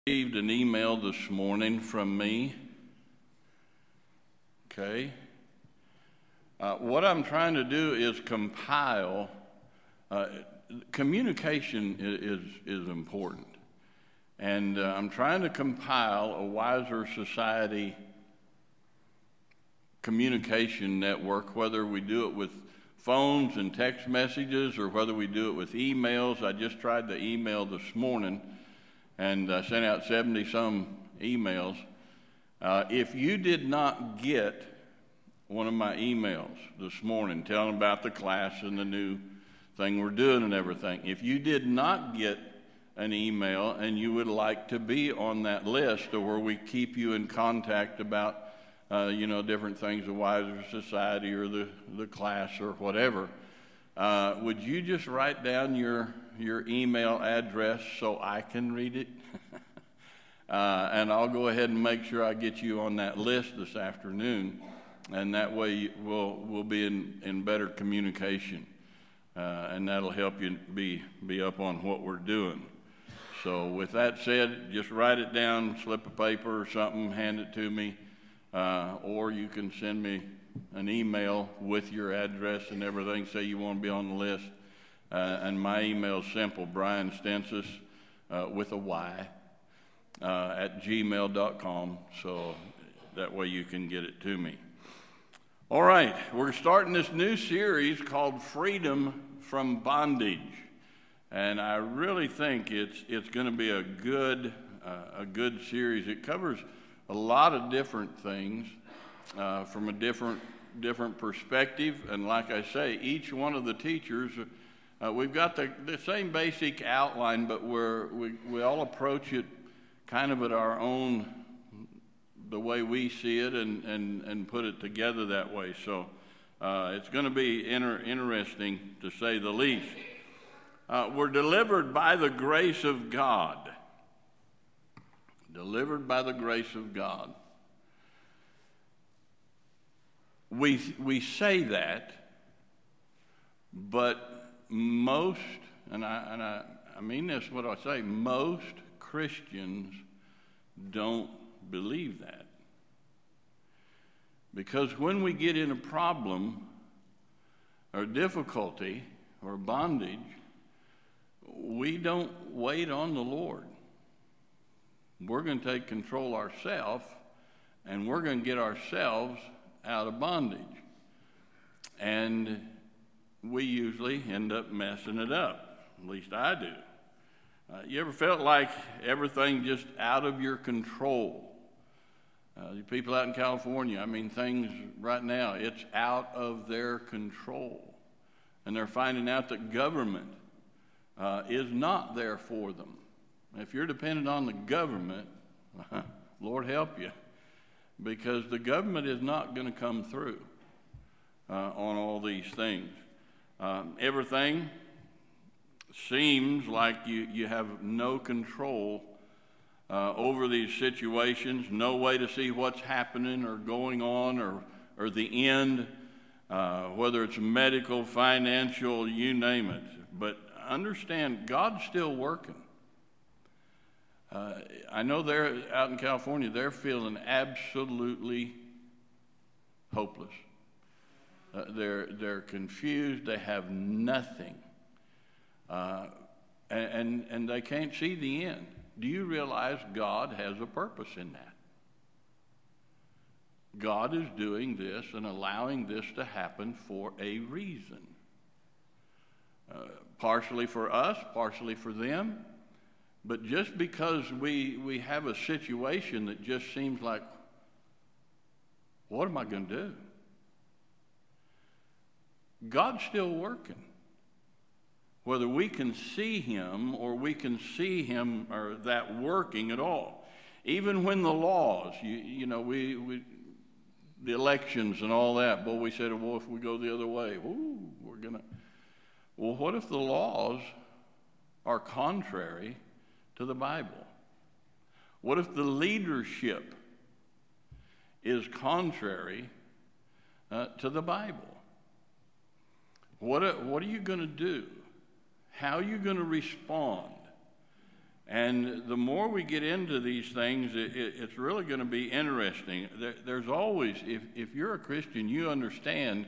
Received an email this morning from me. Okay. What I'm trying to do is compile. Communication is important, and I'm trying to compile a Wiser Society communication network, whether we do it with phones and text messages or whether we do it with emails. I just tried the email this morning and I sent out 70-some emails. If you did not get one of my emails this morning telling about the class and the new thing we're doing and everything, if you did not get an email and you would like to be on that list, or where we keep you in contact about different things, the Wiser Society or the class or whatever, would you just write down your email address so I can read it? And I'll go ahead and make sure I get you on that list this afternoon, and that way we'll be in better communication, and that'll help you be up on what we're doing. So with that said, just write it down, slip of paper or something, hand it to me, or you can send me an email with your address and everything, say you want to be on the list. And my email is simple, Brian Stensis, with a Y, at gmail.com, so that way you can get it to me. All right, we're starting this new series called Freedom from Bondage, and I really think it's going to be a good series. It covers a lot of different things from a different perspective, and like I say, each one of the teachers, we've got the same basic outline, but we all approach it kind of at our own, the way we see it, and put it together that way. So it's going to be interesting, to say the least. We're delivered by the grace of God. Delivered by the grace of God. We say that, but most, and I mean this, what I say, most Christians don't believe that. Because when we get in a problem or difficulty or bondage, we don't wait on the Lord. We're going to take control ourselves, and we're going to get ourselves out of bondage. And we usually end up messing it up. At least I do. You ever felt like everything just out of your control? The people out in California, I mean, things right now, it's out of their control. And they're finding out that government is not there for them. If you're dependent on the government, Lord help you, because the government is not going to come through on all these things. Everything seems like you have no control over these situations, no way to see what's happening or going on or the end, whether it's medical, financial, you name it. But understand, God's still working. I know they're out in California, they're feeling absolutely hopeless. They're confused, they have nothing. And they can't see the end. Do you realize God has a purpose in that? God is doing this and allowing this to happen for a reason. Partially for us, partially for them. But just because we have a situation that just seems like, what am I going to do? God's still working. Whether we can see him or we can see him or that working at all. Even when the laws, we the elections and all that, but we said, well, if we go the other way, we're going to. Well, what if the laws are contrary to the Bible? What if the leadership is contrary to the Bible? What are you going to do? How are you going to respond? And the more we get into these things, it's really going to be interesting. There's always, if you're a Christian, you understand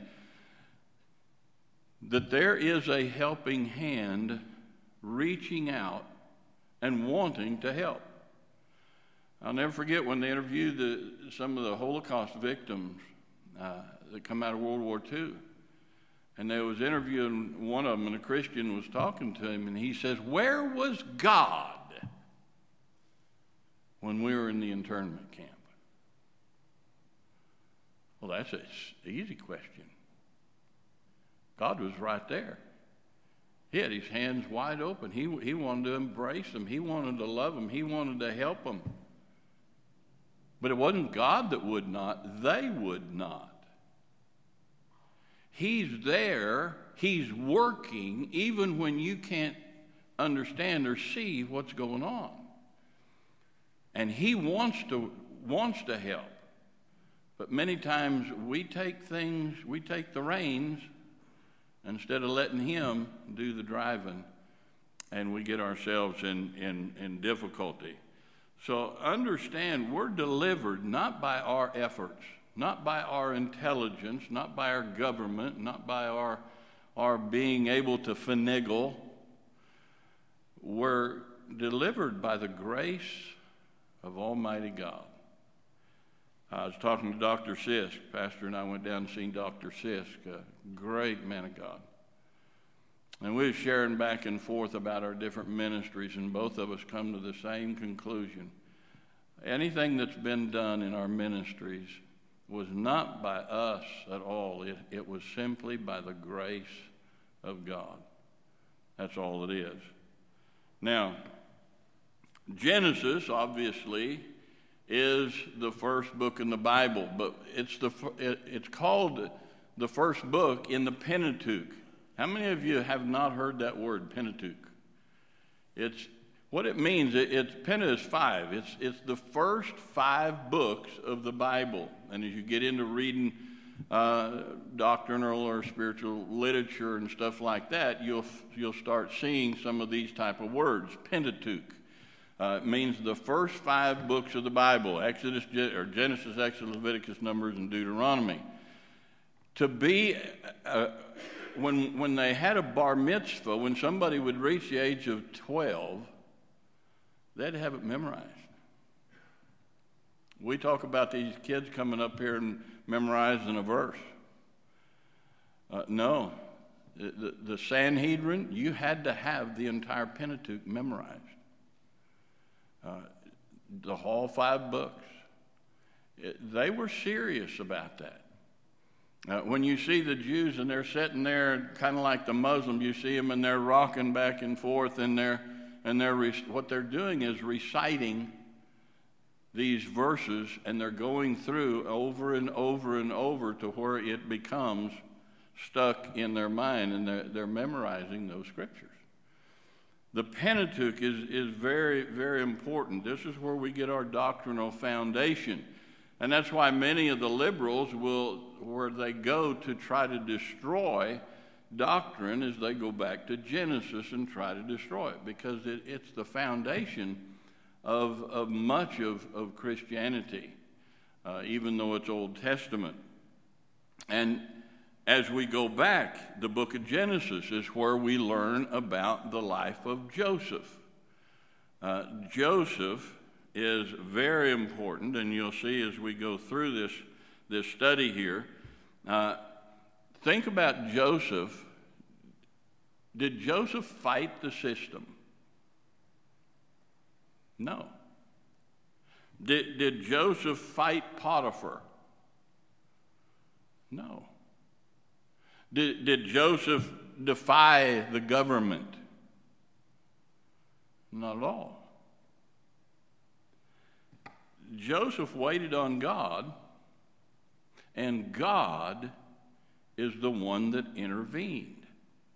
that there is a helping hand reaching out and wanting to help. I'll never forget when they interviewed some of the Holocaust victims that come out of World War II. And they was interviewing one of them, and a Christian was talking to him, and he says, "Where was God when we were in the internment camp?" Well, that's an easy question. God was right there. He had his hands wide open. He wanted to embrace them. He wanted to love them. He wanted to help them. But it wasn't God that would not. They would not. He's there. He's working even when you can't understand or see what's going on. And he wants to help. But many times we take the reins instead of letting him do the driving, and we get ourselves in difficulty. So understand, we're delivered not by our efforts, not by our intelligence, not by our government, not by our being able to finagle. We're delivered by the grace of Almighty God. I was talking to Dr. Sisk. Pastor and I went down and seen Dr. Sisk, a great man of God. And we were sharing back and forth about our different ministries, and both of us come to the same conclusion. Anything that's been done in our ministries was not by us at all. It was simply by the grace of God. That's all it is. Now, Genesis, obviously, is the first book in the Bible, but it's called the first book in the Pentateuch. How many of you have not heard that word, Pentateuch? It's what it means. Penta is 5. It's the first 5 books of the Bible. And as you get into reading doctrinal or spiritual literature and stuff like that, you'll start seeing some of these type of words. Pentateuch. It means the first 5 books of the Bible: Genesis, Exodus, Leviticus, Numbers, and Deuteronomy. To be, when they had a bar mitzvah, when somebody would reach the age of 12, they'd have it memorized. We talk about these kids coming up here and memorizing a verse. No. The Sanhedrin, you had to have the entire Pentateuch memorized. The whole 5 books. They were serious about that. When you see the Jews and they're sitting there kind of like the Muslims, you see them and they're rocking back and forth, and what they're doing is reciting these verses, and they're going through over and over and over to where it becomes stuck in their mind, and they're memorizing those scriptures. The Pentateuch is very, very important. This is where we get our doctrinal foundation. And that's why many of the liberals where they go to try to destroy doctrine, is they go back to Genesis and try to destroy it, because it's the foundation of much of Christianity, even though it's Old Testament. And as we go back, the book of Genesis is where we learn about the life of Joseph. Joseph is very important, and you'll see as we go through this study here. Think about Joseph. Did Joseph fight the system? No. Did Joseph fight Potiphar? No. Did Joseph defy the government? Not at all. Joseph waited on God, and God is the one that intervened.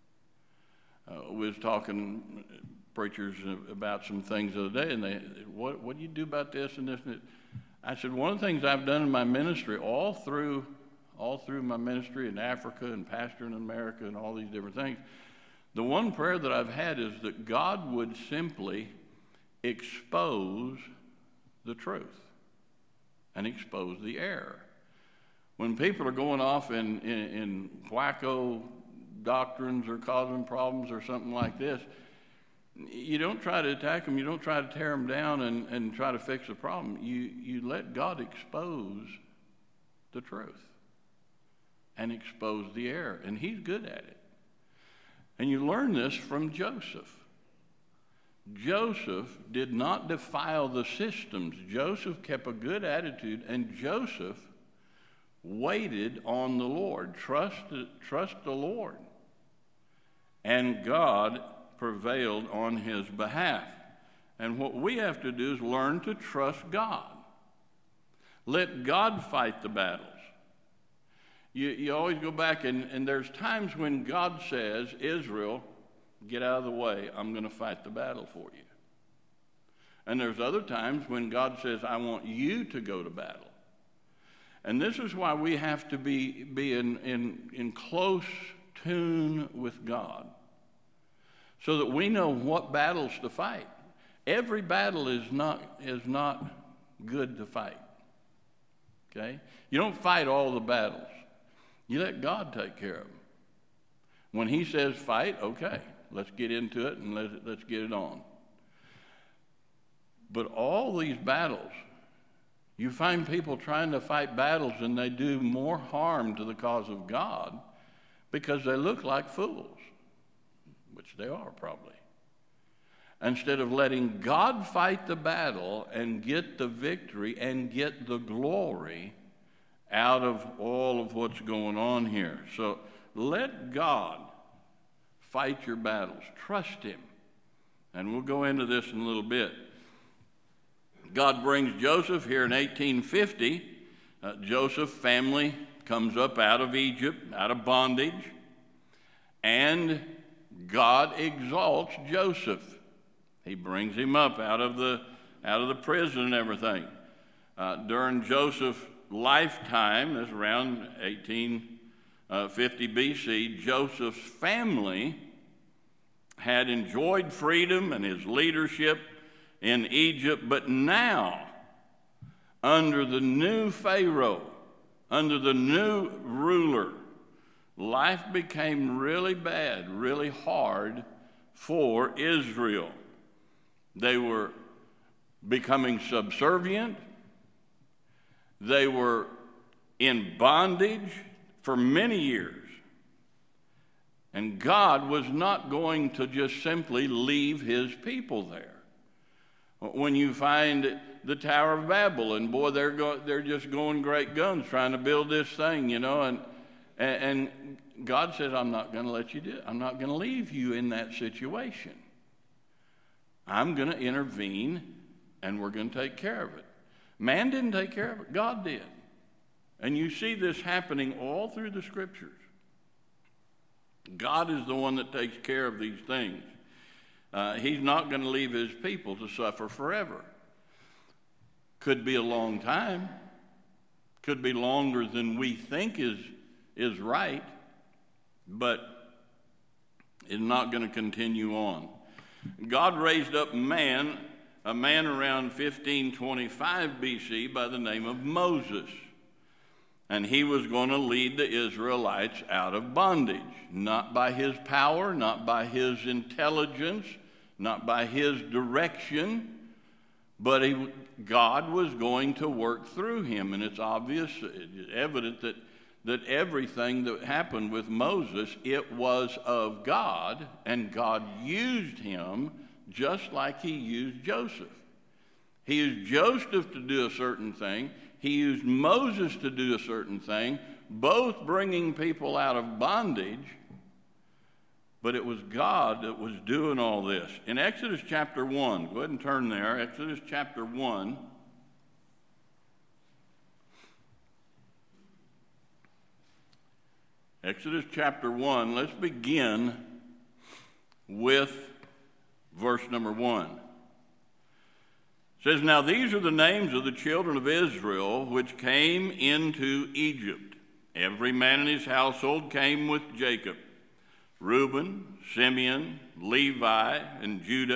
We was talking preachers about some things the other day, and what do you do about this and this and that? I said, one of the things I've done in my ministry, all through my ministry in Africa and pastoring in America and all these different things, the one prayer that I've had is that God would simply expose the truth and expose the error. When people are going off in wacko doctrines or causing problems or something like this, you don't try to attack them. You don't try to tear them down and try to fix the problem. You let God expose the truth and expose the error. And he's good at it. And you learn this from Joseph. Joseph did not defile the systems. Joseph kept a good attitude, and Joseph waited on the Lord. Trust the Lord. And God prevailed on his behalf. And what we have to do is learn to trust God. Let God fight the battles. You always go back, and there's times when God says, Israel, get out of the way. I'm going to fight the battle for you. And there's other times when God says, I want you to go to battle. And this is why we have to be in close tune with God, so that we know what battles to fight. Every battle is not good to fight. Okay? You don't fight all the battles. You let God take care of them. When he says fight, okay, let's get into it and let's get it on. But all these battles, you find people trying to fight battles and they do more harm to the cause of God because they look like fools, which they are probably. Instead of letting God fight the battle and get the victory and get the glory out of all of what's going on here. So let God fight your battles. Trust him. And we'll go into this in a little bit. God brings Joseph here in 1850. Joseph's family comes up out of Egypt, out of bondage, and God exalts Joseph. He brings him up out of the prison and everything. During Joseph's lifetime, that's around 1850 BC, Joseph's family had enjoyed freedom and his leadership in Egypt, but now, under the new Pharaoh, under the new ruler, life became really bad, really hard for Israel. They were becoming subservient. They were in bondage for many years. And God was not going to just simply leave his people there. When you find the Tower of Babel, and boy, they're just going great guns trying to build this thing, and God says, I'm not going to let you do it. I'm not going to leave you in that situation. I'm going to intervene, and we're going to take care of it. Man didn't take care of it. God did. And you see this happening all through the Scriptures. God is the one that takes care of these things. He's not going to leave his people to suffer forever. Could be a long time. Could be longer than we think is right. But it's not going to continue on. God raised up a man around 1525 BC by the name of Moses. And he was going to lead the Israelites out of bondage, not by his power, not by his intelligence, not by his direction, but God was going to work through him. And it's obvious, it's evident that everything that happened with Moses, it was of God, and God used him just like he used Joseph. He used Joseph to do a certain thing. He used Moses to do a certain thing, both bringing people out of bondage, but it was God that was doing all this. In Exodus chapter 1, go ahead and turn there, Exodus chapter 1. Exodus chapter 1, let's begin with verse number 1. It says, Now these are the names of the children of Israel which came into Egypt. Every man in his household came with Jacob. Reuben, Simeon, Levi, and Judah,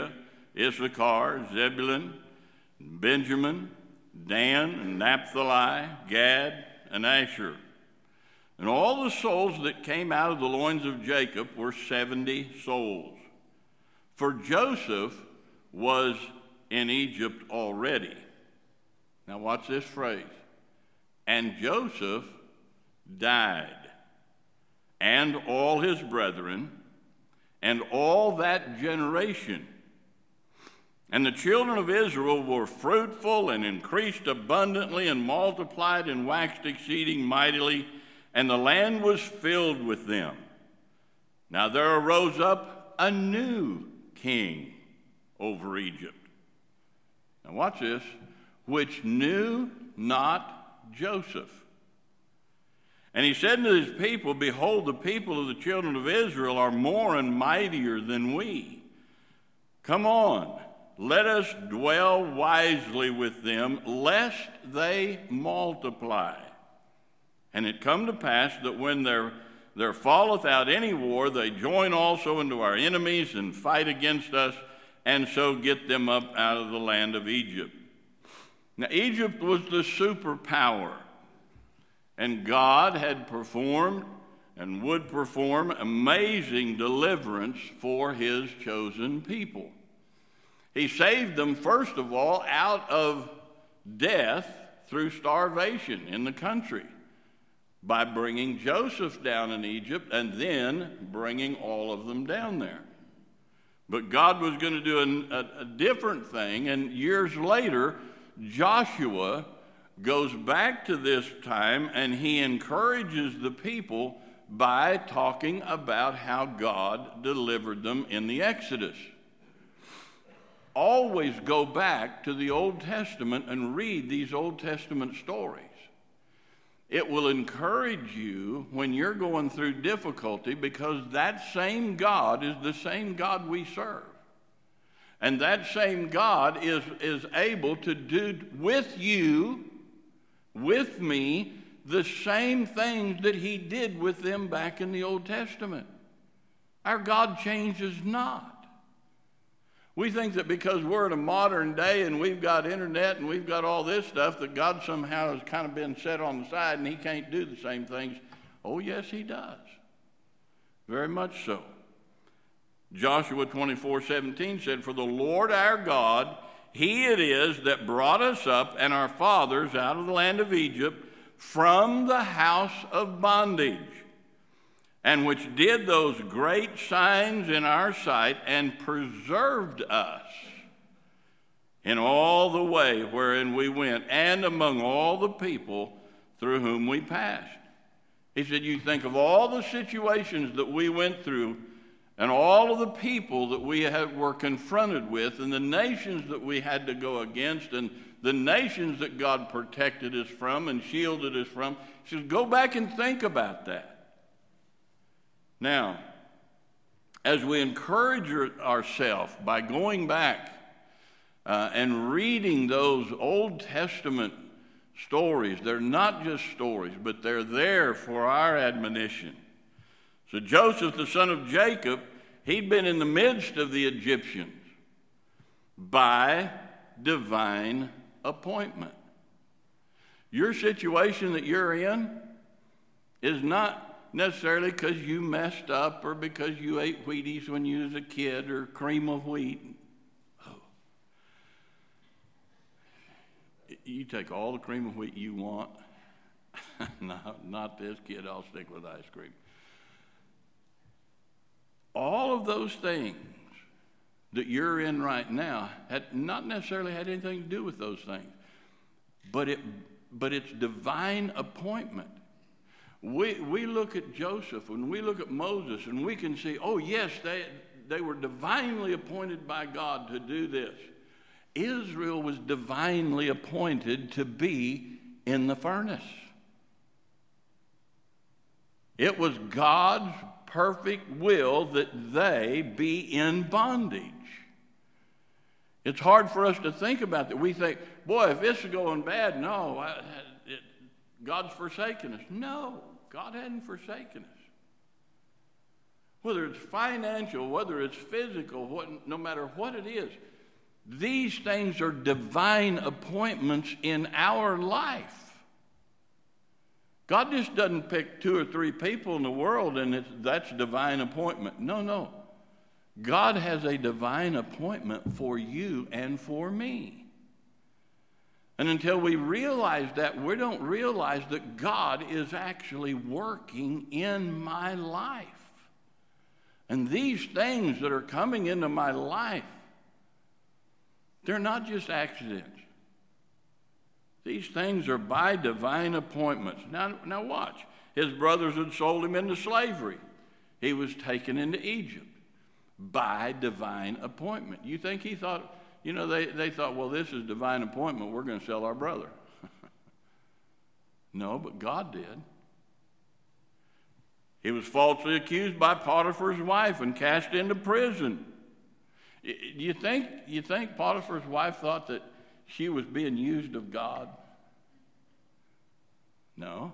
Issachar, Zebulun, Benjamin, Dan, and Naphtali, Gad, and Asher. And all the souls that came out of the loins of Jacob were 70 souls. For Joseph was in Egypt already. Now watch this phrase. And Joseph died, and all his brethren, and all that generation. And the children of Israel were fruitful and increased abundantly and multiplied and waxed exceeding mightily, and the land was filled with them. Now there arose up a new king over Egypt. Now watch this. Which knew not Joseph. And he said to his people, behold, the people of the children of Israel are more and mightier than we. Come on, let us dwell wisely with them, lest they multiply. And it come to pass that when there falleth out any war, they join also into our enemies and fight against us, and so get them up out of the land of Egypt. Now, Egypt was the superpower, and God had performed and would perform amazing deliverance for his chosen people. He saved them, first of all, out of death through starvation in the country by bringing Joseph down in Egypt and then bringing all of them down there. But God was going to do a different thing, and years later, Joshua goes back to this time and he encourages the people by talking about how God delivered them in the Exodus. Always go back to the Old Testament and read these Old Testament stories. It will encourage you when you're going through difficulty, because that same God is the same God we serve. And that same God is able to do with you, with me, the same things that he did with them back in the Old Testament. Our God changes not. We think that because we're in a modern day and we've got internet and we've got all this stuff, that God somehow has kind of been set on the side and he can't do the same things. Oh, yes, he does. Very much so. Joshua 24:17 said, for the Lord our God, he it is that brought us up and our fathers out of the land of Egypt from the house of bondage, and which did those great signs in our sight and preserved us in all the way wherein we went and among all the people through whom we passed. He said, you think of all the situations that we went through and all of the people that we were confronted with and the nations that we had to go against and the nations that God protected us from and shielded us from. He says, go back and think about that. Now, as we encourage ourselves by going back and reading those Old Testament stories, they're not just stories, but they're there for our admonition. So Joseph, the son of Jacob, he'd been in the midst of the Egyptians by divine appointment. Your situation that you're in is not necessarily because you messed up or because you ate Wheaties when you was a kid or cream of wheat. Oh. You take all the cream of wheat you want. No, not this kid. I'll stick with ice cream. All of those things that you're in right now had not necessarily had anything to do with those things, but it's divine appointment. We look at Joseph and we look at Moses and we can see, oh yes, they were divinely appointed by God to do this. Israel was divinely appointed to be in the furnace. It was God's perfect will that they be in bondage. It's hard for us to think about that. We think, boy, if this is going bad, no, God's forsaken us. No, God hadn't forsaken us. Whether it's financial, whether it's physical, no matter what it is, These things are divine appointments in our life. God just doesn't pick 2 or 3 people in the world and that's divine appointment. No. God has a divine appointment for you and for me. And until we realize that, we don't realize that God is actually working in my life. And these things that are coming into my life, they're not just accidents. These things are by divine appointments. Now watch. His brothers had sold him into slavery. He was taken into Egypt by divine appointment. You think he thought, they thought, well, this is divine appointment. We're going to sell our brother. No, but God did. He was falsely accused by Potiphar's wife and cast into prison. You think Potiphar's wife thought that she was being used of God? No.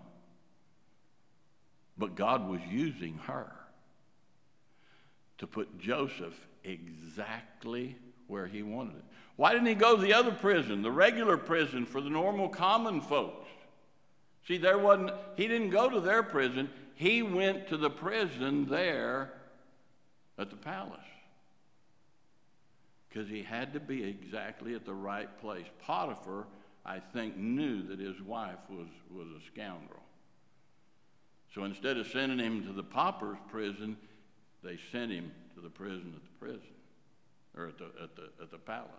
But God was using her to put Joseph exactly where he wanted it. Why didn't he go to the other prison, the regular prison for the normal common folks? See, he didn't go to their prison. He went to the prison there at the palace. Because he had to be exactly at the right place. Potiphar, I think, knew that his wife was a scoundrel. So instead of sending him to the pauper's prison, they sent him to the prison or at the palace.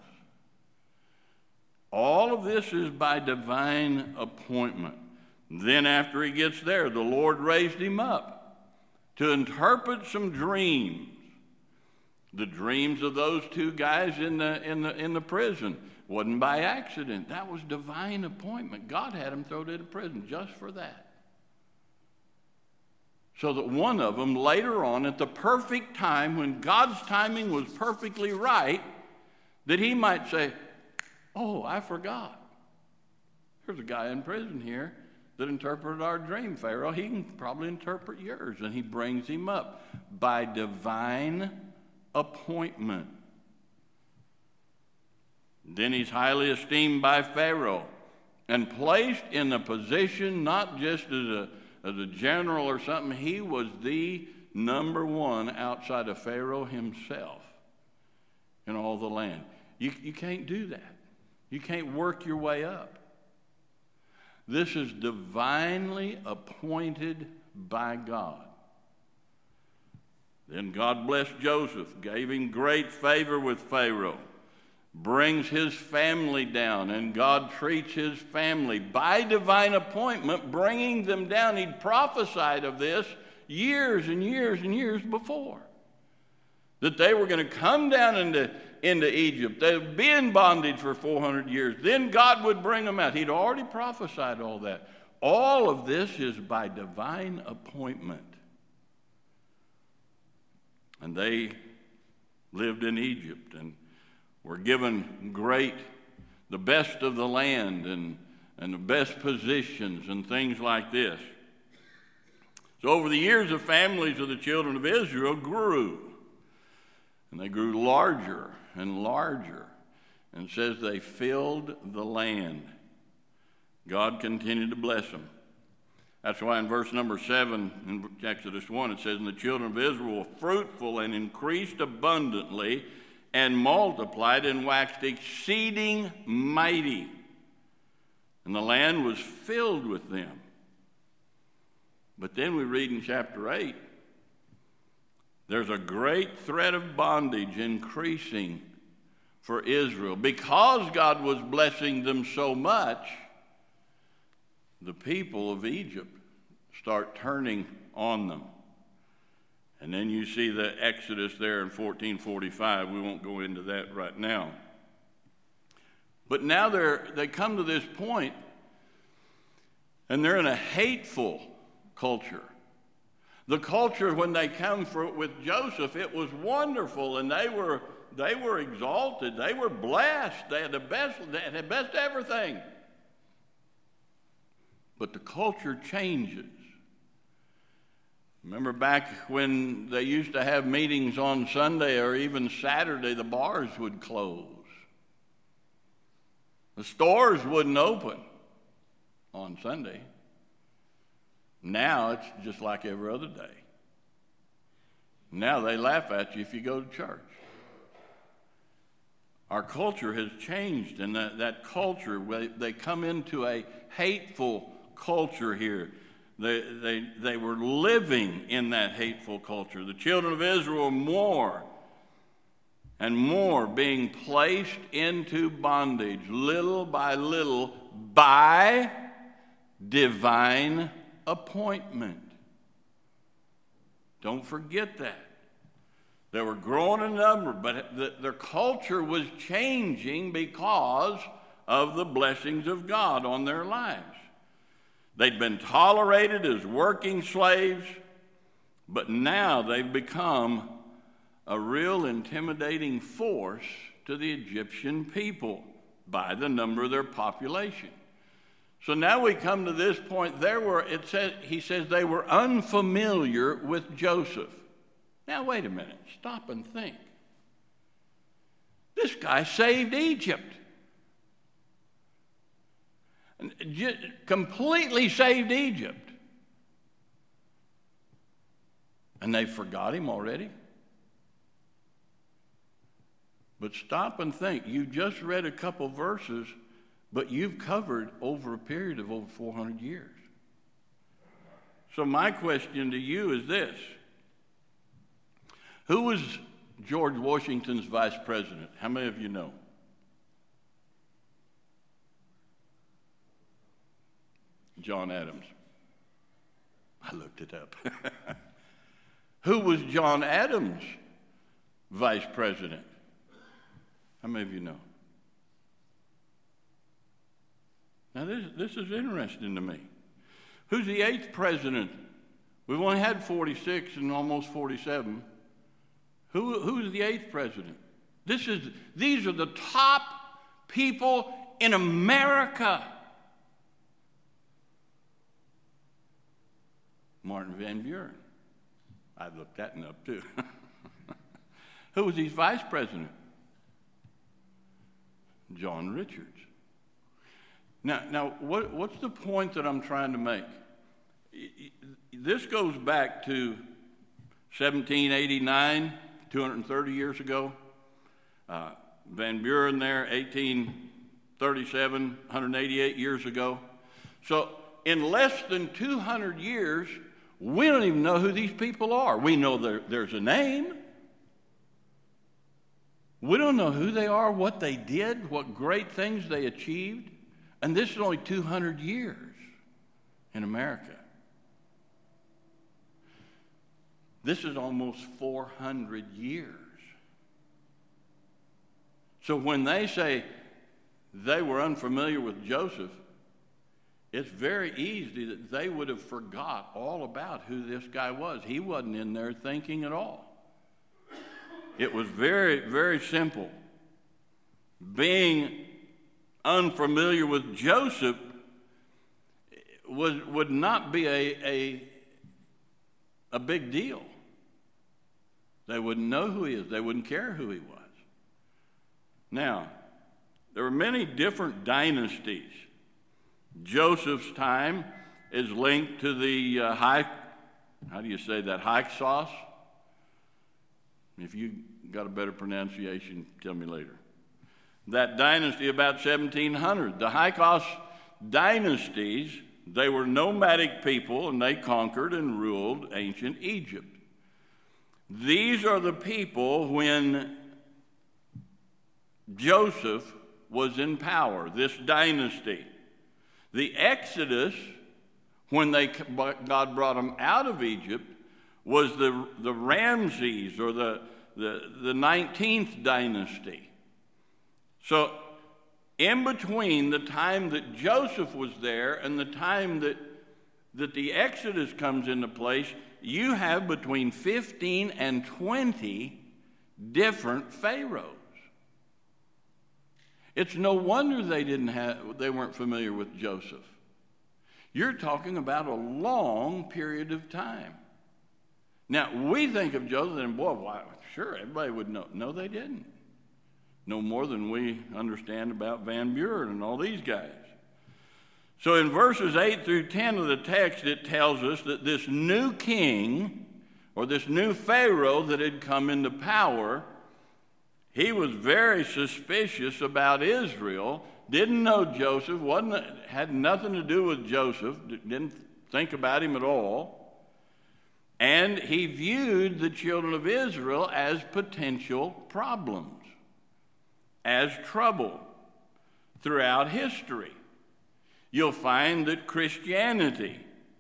All of this is by divine appointment. Then after he gets there, the Lord raised him up to interpret some dreams. The dreams of those 2 guys in the prison wasn't by accident. That was divine appointment. God had them thrown into prison just for that. So that one of them later on, at the perfect time, when God's timing was perfectly right, that he might say, oh, I forgot. There's a guy in prison here that interpreted our dream, Pharaoh. He can probably interpret yours. And he brings him up by divine appointment. Then he's highly esteemed by Pharaoh and placed in a position not just as a general or something. He was the number 1 outside of Pharaoh himself in all the land. You can't do that. You can't work your way up. This is divinely appointed by God. Then God blessed Joseph, gave him great favor with Pharaoh, brings his family down, and God treats his family by divine appointment, bringing them down. He'd prophesied of this years and years and years before, that they were going to come down into Egypt. They would be in bondage for 400 years. Then God would bring them out. He'd already prophesied all that. All of this is by divine appointment. And they lived in Egypt and were given the best of the land and the best positions and things like this. So over the years, the families of the children of Israel grew. And they grew larger and larger. And it says they filled the land. God continued to bless them. That's why in verse number 7 in Exodus 1 it says, and the children of Israel were fruitful and increased abundantly and multiplied and waxed exceeding mighty. And the land was filled with them. But then we read in chapter 8, there's a great threat of bondage increasing for Israel. Because God was blessing them so much, the people of Egypt start turning on them. And then you see the Exodus there in 1445. We won't go into that right now. But now they come to this point, and they're in a hateful culture. The culture, when they come with Joseph, it was wonderful, and they were exalted. They were blessed. They had the best everything. But the culture changes. Remember back when they used to have meetings on Sunday or even Saturday, the bars would close. The stores wouldn't open on Sunday. Now it's just like every other day. Now they laugh at you if you go to church. Our culture has changed, and that culture, they come into a hateful culture here. They were living in that hateful culture. The children of Israel more and more being placed into bondage, little by little, by divine appointment. Don't forget that. They were growing in number, but their culture was changing because of the blessings of God on their lives. They'd been tolerated as working slaves, but now they've become a real intimidating force to the Egyptian people by the number of their population. So now we come to this point. He says they were unfamiliar with Joseph. Now wait a minute, stop and think. This guy saved Egypt. Completely saved Egypt. And they forgot him already? But stop and think. You just read a couple verses, but you've covered over a period of over 400 years. So my question to you is this. Who was George Washington's vice president? How many of you know? John Adams. I looked it up. Who was John Adams' vice president? How many of you know? Now this is interesting to me. Who's the 8th president? We've only had 46 and almost 47. Who's the 8th president? These are the top people in America. Martin Van Buren. I looked that one up too. Who was his vice president? John Richards. Now, what's the point that I'm trying to make? This goes back to 1789, 230 years ago. Van Buren there, 1837, 188 years ago. So in less than 200 years, we don't even know who these people are. We know there's a name. We don't know who they are, what they did, what great things they achieved. And this is only 200 years in America. This is almost 400 years. So when they say they were unfamiliar with Joseph, it's very easy that they would have forgot all about who this guy was. He wasn't in there thinking at all. It was very, very simple. Being unfamiliar with Joseph would not be a big deal. They wouldn't know who he is. They wouldn't care who he was. Now, there were many different dynasties. Joseph's time is linked to the Hyksos. If you got a better pronunciation, tell me later. That dynasty about 1700. The Hyksos dynasties, they were nomadic people, and they conquered and ruled ancient Egypt. These are the people when Joseph was in power, this dynasty. The Exodus, when God brought them out of Egypt, was the Ramses, or the 19th dynasty. So in between the time that Joseph was there and the time that the Exodus comes into place, you have between 15 and 20 different pharaohs. It's no wonder they weren't familiar with Joseph. You're talking about a long period of time. Now, we think of Joseph and, boy, why, sure, everybody would know. No, they didn't. no more than we understand about Van Buren and all these guys. So in verses 8 through 10 of the text, it tells us that this new king, or this new Pharaoh that had come into power, he was very suspicious about Israel, didn't know Joseph, had nothing to do with Joseph, didn't think about him at all, and he viewed the children of Israel as potential problems, as trouble throughout history. You'll find that Christians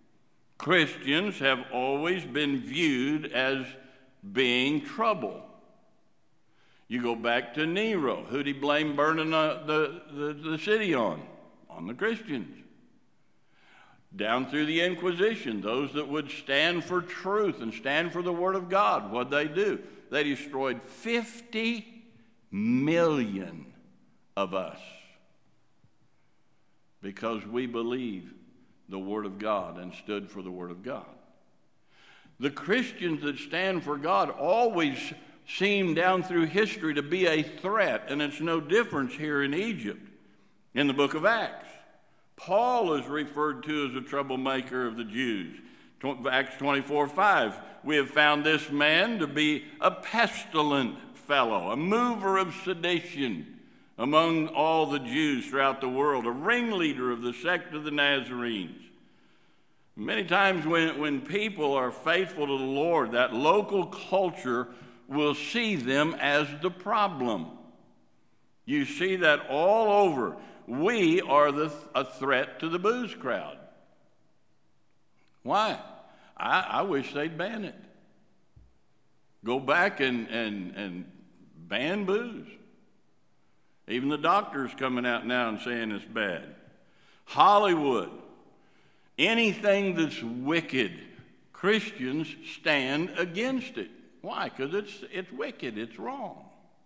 have always been viewed as being trouble. You go back to Nero. Who'd he blame burning the city on? On the Christians. Down through the Inquisition, those that would stand for truth and stand for the Word of God, what'd they do? They destroyed 50 million of us because we believe the Word of God and stood for the Word of God. The Christians that stand for God always seem down through history to be a threat, and it's no difference here in Egypt. In the book of Acts, Paul is referred to as a troublemaker of the Jews. Acts 24:5, we have found this man to be a pestilent fellow, a mover of sedition among all the Jews throughout the world, a ringleader of the sect of the Nazarenes. Many times when people are faithful to the Lord, that local culture will see them as the problem. You see that all over. We are a threat to the booze crowd. Why? I wish they'd ban it. Go back and ban booze. Even the doctor's coming out now and saying it's bad. Hollywood, anything that's wicked, Christians stand against it. Why? Because it's wicked, it's wrong.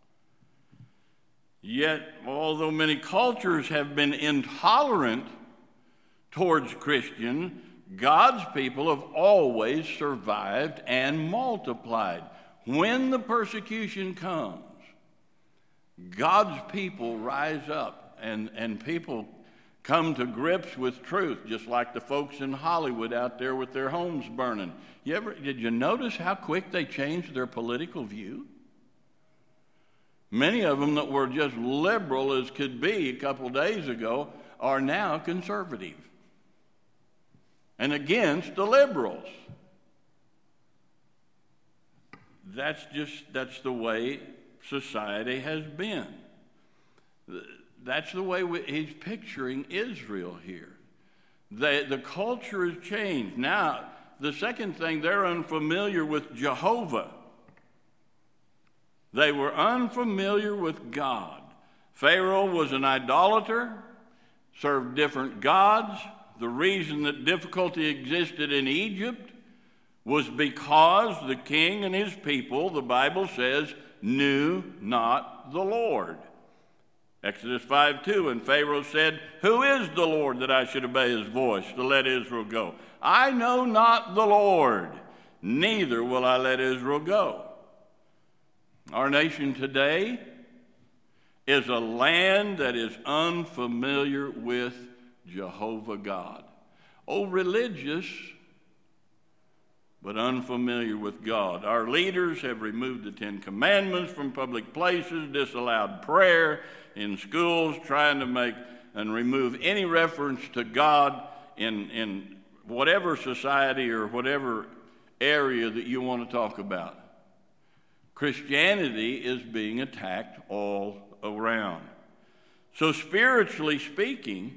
Yet, although many cultures have been intolerant towards Christians, God's people have always survived and multiplied. When the persecution comes, God's people rise up and people come to grips with truth, just like the folks in Hollywood out there with their homes burning. Did you notice how quick they changed their political view? Many of them that were just liberal as could be a couple days ago are now conservative and against the liberals. That's the way society has been. That's the way he's picturing Israel here. The culture has changed. Now, the second thing, they're unfamiliar with Jehovah. They were unfamiliar with God. Pharaoh was an idolater, served different gods. The reason that difficulty existed in Egypt was because the king and his people, the Bible says, knew not the Lord. Exodus 5:2, and Pharaoh said, "Who is the Lord that I should obey his voice to let Israel go? I know not the Lord, neither will I let Israel go." Our nation today is a land that is unfamiliar with Jehovah God. Oh, religious, but unfamiliar with God. Our leaders have removed the 10 Commandments from public places, disallowed prayer in schools, trying to make and remove any reference to God in whatever society or whatever area that you want to talk about. Christianity is being attacked all around. So spiritually speaking,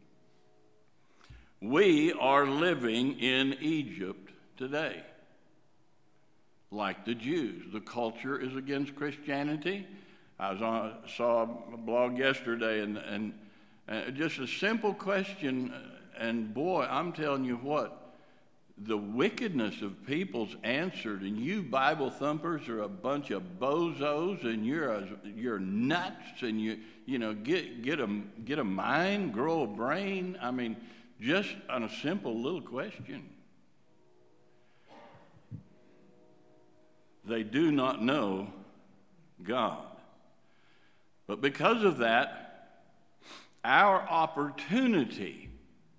we are living in Egypt today. Like the Jews, the culture is against Christianity. I saw a blog yesterday and just a simple question, and boy, I'm telling you what, the wickedness of people's answered, and you Bible thumpers are a bunch of bozos, and you're nuts, and you know get a mind, grow a brain. I mean, just on a simple little question. They do not know God. But because of that, our opportunity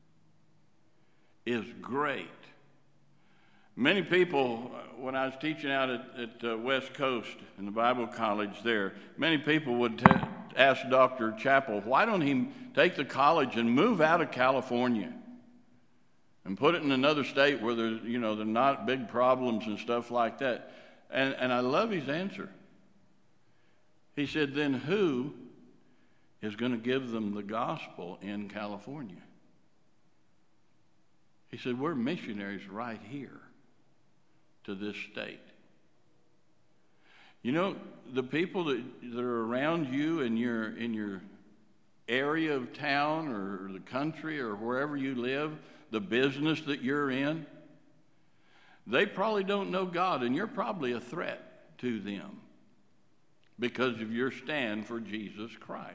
is great. Many people, when I was teaching out at West Coast in the Bible college there, many people would ask Dr. Chappell, why don't he take the college and move out of California and put it in another state where there's, there's not big problems and stuff like that. And I love his answer. He said, then who is going to give them the gospel in California? He said, we're missionaries right here to this state. The people that are around you in your area of town or the country or wherever you live, the business that you're in, they probably don't know God, and you're probably a threat to them because of your stand for Jesus Christ.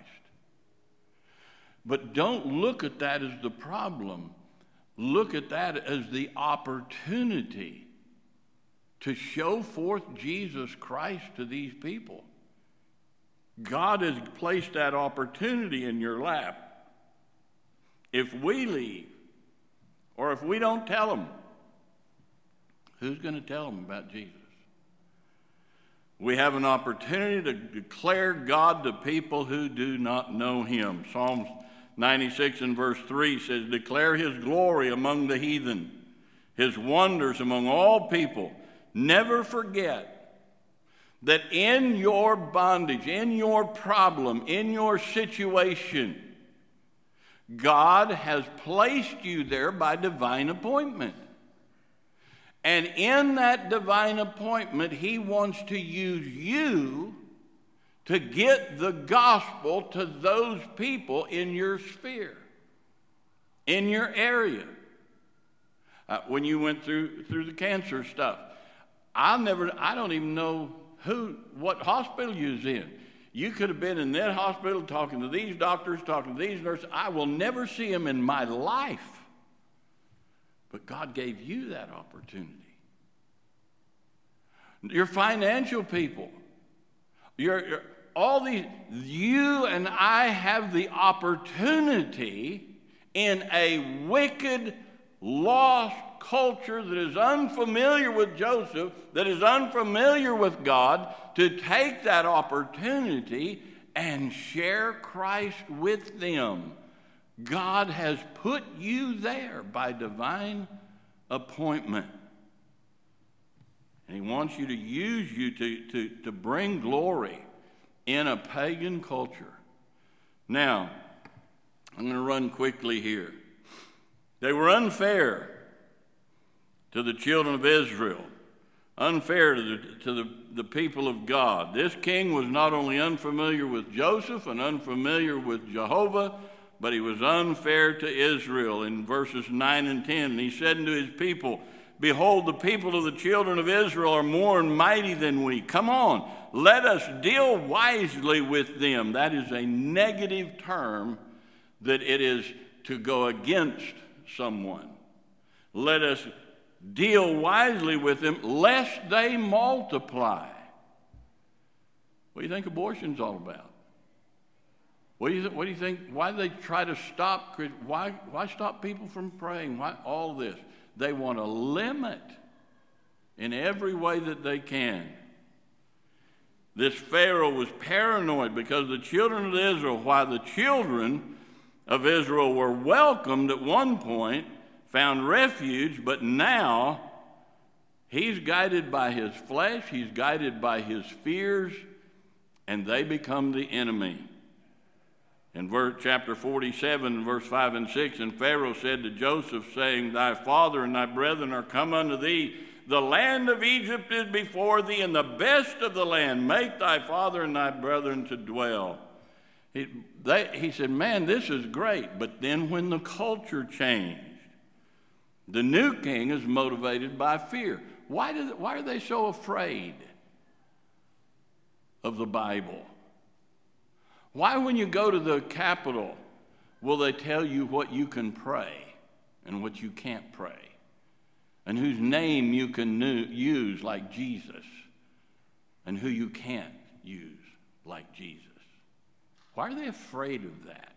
But don't look at that as the problem. Look at that as the opportunity to show forth Jesus Christ to these people. God has placed that opportunity in your lap. If we leave, or if we don't tell them, who's going to tell them about Jesus? We have an opportunity to declare God to people who do not know him. Psalms 96 and verse 3 says, declare his glory among the heathen, his wonders among all people. Never forget that in your bondage, in your problem, in your situation, God has placed you there by divine appointment. And in that divine appointment, he wants to use you to get the gospel to those people in your sphere, in your area. When you went through the cancer stuff, I don't even know what hospital you was in. You could have been in that hospital talking to these doctors, talking to these nurses. I will never see them in my life. But God gave you that opportunity. Your financial people, all these, you and I have the opportunity in a wicked, lost culture that is unfamiliar with Joseph, that is unfamiliar with God, to take that opportunity and share Christ with them. God has put you there by divine appointment. And he wants you to use you to bring glory in a pagan culture. Now, I'm going to run quickly here. They were unfair to the children of Israel, unfair to the people of God. This king was not only unfamiliar with Joseph and unfamiliar with Jehovah, but he was unfair to Israel. In verses 9 and 10, and he said unto his people, behold, the people of the children of Israel are more mighty than we. Come on, let us deal wisely with them. That is a negative term, that it is to go against someone. Let us deal wisely with them, lest they multiply. What do you think abortion's all about? What do you think? Why do they try to stop? Why stop people from praying? Why all this? They want to limit in every way that they can. This Pharaoh was paranoid because the children of Israel, while the children of Israel were welcomed at one point, found refuge, but now he's guided by his flesh, he's guided by his fears, and they become the enemy. In chapter 47, verse 5 and 6, and Pharaoh said to Joseph, saying, thy father and thy brethren are come unto thee. The land of Egypt is before thee, and the best of the land. Make thy father and thy brethren to dwell. He said, man, this is great. But then when the culture changed, the new king is motivated by fear. Why are they so afraid of the Bible? Why, when you go to the Capitol, will they tell you what you can pray and what you can't pray, and whose name you can use like Jesus, and who you can't use like Jesus? Why are they afraid of that?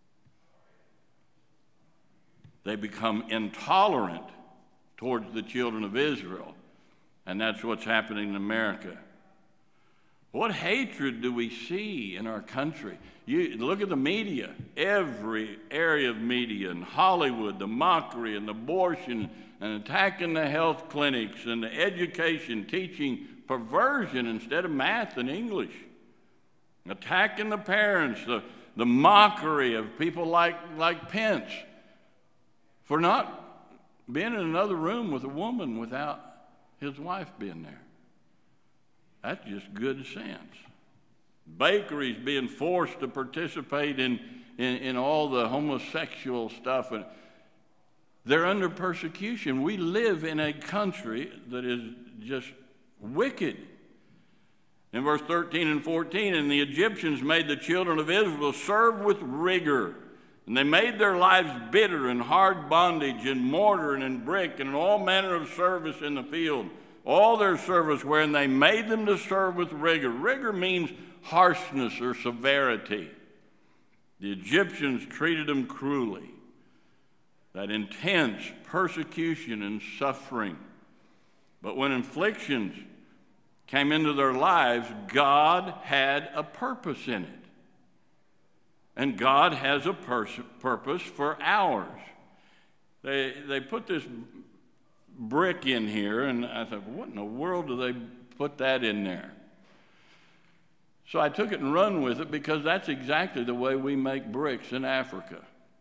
They become intolerant towards the children of Israel, and that's what's happening in America. What hatred do we see in our country? You look at the media, every area of media, and Hollywood, the mockery and abortion and attacking the health clinics and the education, teaching perversion instead of math and English, attacking the parents, the mockery of people like Pence for not being in another room with a woman without his wife being there. That's just good sense. Bakeries being forced to participate in all the homosexual stuff, and they're under persecution. We live in a country that is just wicked. In verse 13 and 14, and the Egyptians made the children of Israel serve with rigor, and they made their lives bitter in hard bondage, in mortar and in brick, and in all manner of service in the field. All their service wherein they made them to serve with rigor. Rigor means harshness or severity. The Egyptians treated them cruelly. That intense persecution and suffering. But when afflictions came into their lives, God had a purpose in it. And God has a purpose for ours. They put this brick in here, and I thought, what in the world do they put that in there? So I took it and run with it, because that's exactly the way we make bricks in Africa.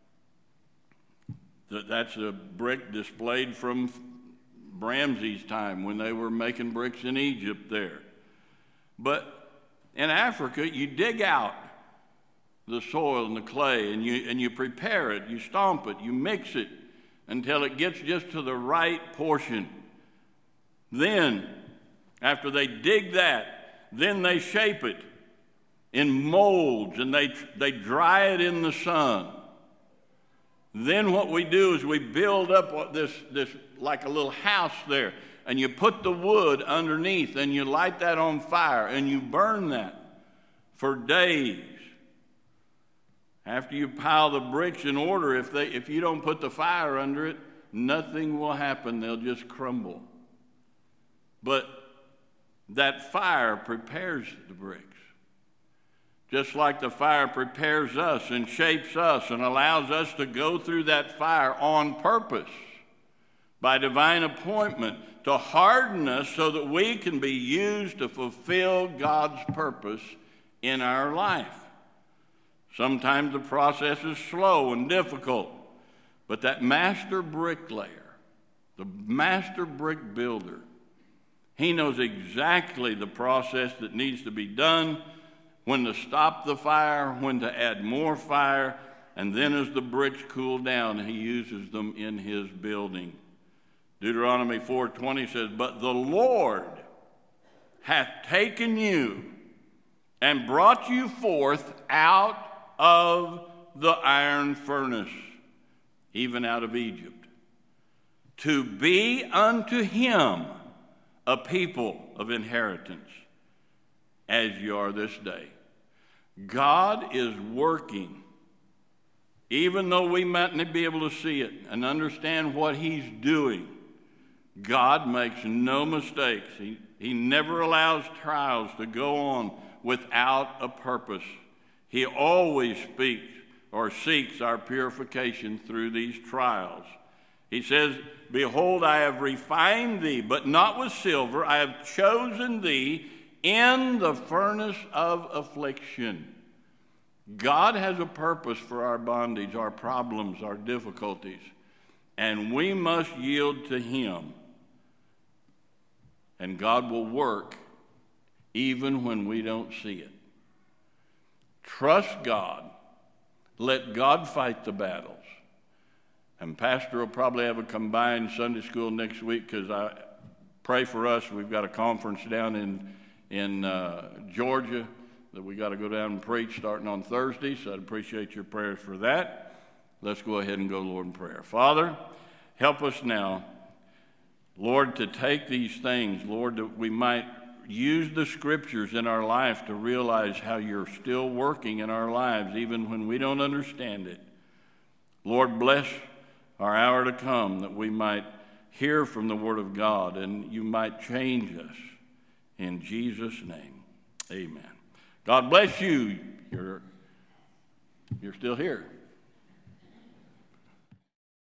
That's a brick displayed from Ramses' time when they were making bricks in Egypt there. But in Africa, you dig out the soil and the clay, and you prepare it, you stomp it, you mix it until it gets just to the right portion. Then, after they dig that, then they shape it in molds, and they dry it in the sun. Then what we do is we build up this like a little house there, and you put the wood underneath, and you light that on fire, and you burn that for days. After you pile the bricks in order, if you don't put the fire under it, nothing will happen. They'll just crumble. But that fire prepares the bricks. Just like the fire prepares us and shapes us and allows us to go through that fire on purpose by divine appointment to harden us so that we can be used to fulfill God's purpose in our life. Sometimes the process is slow and difficult, but that master bricklayer, the master brick builder, he knows exactly the process that needs to be done, when to stop the fire, when to add more fire, and then as the bricks cool down, he uses them in his building. Deuteronomy 4:20 says, "But the Lord hath taken you and brought you forth out of the iron furnace, even out of Egypt, to be unto him a people of inheritance, as you are this day." God is working, even though we might not be able to see it and understand what he's doing. God makes no mistakes. He never allows trials to go on without a purpose. He always speaks or seeks our purification through these trials. He says, "Behold, I have refined thee, but not with silver. I have chosen thee in the furnace of affliction." God has a purpose for our bondage, our problems, our difficulties, and we must yield to him. And God will work even when we don't see it. Trust God. Let God fight the battles. And Pastor will probably have a combined Sunday school next week, because I pray for us. We've got a conference down in Georgia that we got to go down and preach starting on Thursday, so I'd appreciate your prayers for that. Let's go ahead and go, Lord, in prayer. Father, help us now, Lord, to take these things, Lord, that we might use the scriptures in our life to realize how you're still working in our lives, even when we don't understand it. Lord, bless our hour to come, that we might hear from the Word of God and you might change us. In Jesus' name, amen. God bless you. You're still here.